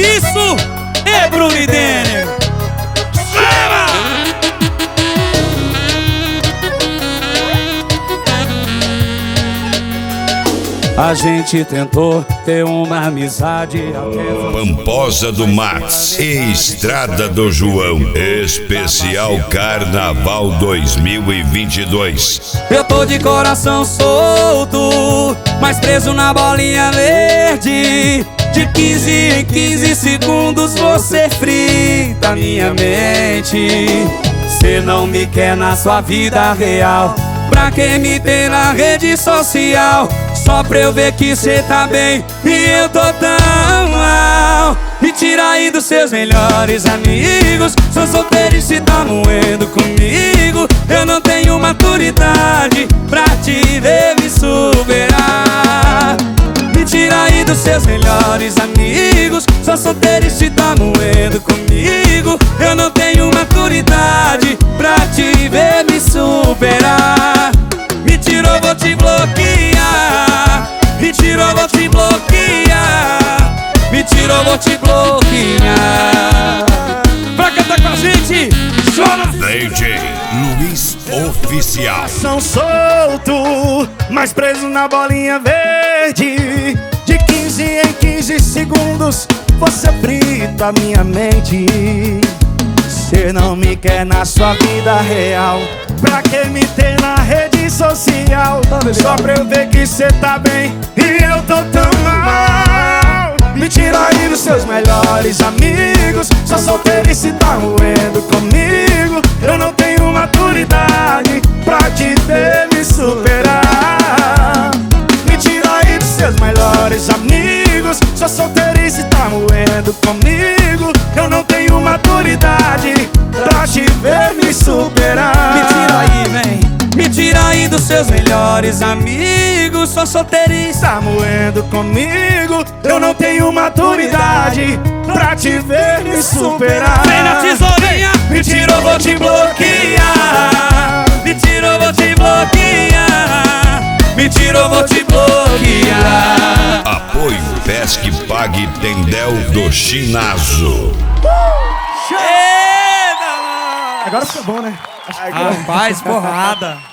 Isso é Bruno e Denner. A gente tentou ter uma amizade até... Pamposa do Max, Estrada do João, especial Carnaval 2022. Eu tô de coração solto, mas preso na bolinha verde. De 15 em 15 segundos você frita minha mente. Cê não me quer na sua vida real, pra que me ter na rede social? Só pra eu ver que cê tá bem e eu tô tão mal. Me tira aí dos seus melhores amigos. Sou solteiro e cê tá moendo comigo. Eu não tenho maturidade pra te ver me superar. Me tira aí dos seus melhores amigos. Sou solteiro e cê tá moendo comigo. Eu não tenho maturidade pra te ver me superar. Me tirou, vou te bloquear. Me tirou, vou te bloquear. Me tirou, vou te bloquear. Pra cantar com a gente, chora DJ Luiz Oficial. São solto, mas preso na bolinha verde. De 15 em 15 segundos você frita minha mente. Cê não me quer na sua vida real, pra que me ter na rede social? Só pra eu ver que cê tá bem e eu tô tão mal. Me tira aí dos seus melhores amigos. Sou solteiro e cê tá moendo comigo. Eu não tenho maturidade pra te ver me superar. Me tira aí dos seus melhores amigos. Sou solteiro e cê tá moendo comigo. Eu não tenho maturidade pra te ver me superar. Me tira aí, vem. Me tira aí dos seus melhores amigos. Sou solteiro e tá moendo comigo. Eu não tenho maturidade pra te ver me superar. vem na tesourinha. Me tirou, vou te bloquear. Me tirou, vou te bloquear. Me tirou, vou te bloquear. Apoio Pesque Pague Tendel do Chinazo. Agora ficou bom, né? Rapaz, porrada.